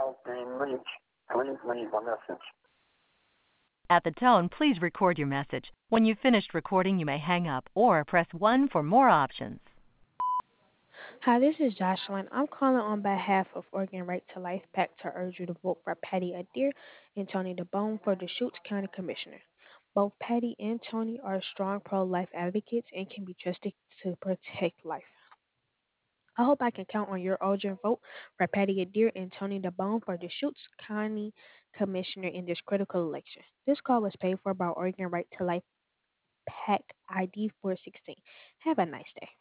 leave a message. At the tone, please record your message. When you've finished recording, you may hang up or press 1 for more options. Hi, this is Jocelyn. I'm calling on behalf of Oregon Right to Life PAC to urge you to vote for Patty Adair and Tony DeBone for the Schutz County Commissioner. Both Patty and Tony are strong pro-life advocates and can be trusted to protect life. I hope I can count on your urgent vote for Patty Adair and Tony DeBone for the Schutz County Commissioner in this critical election. This call was paid for by Oregon Right to Life PAC ID 416. Have a nice day.